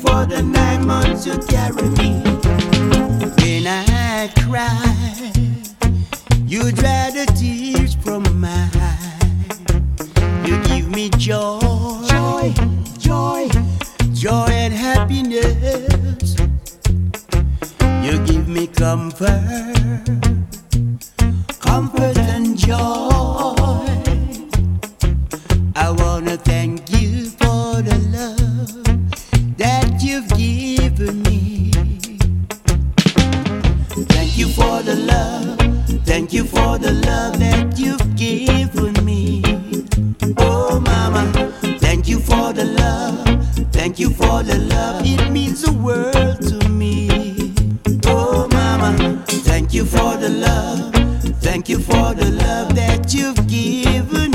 for the 9 months you carry me. When I cry, you dry the tears from my eyes. You give me joy, joy, joy, joy and happiness. You give me comfort, comfort and joy. I wanna thank you for the love that you've given me. Thank you for the love, thank you for the love that you've given me. Oh mama, thank you for the love, thank you for the love, it means the world to me. Oh mama, thank you for the love, thank you for the love that you've given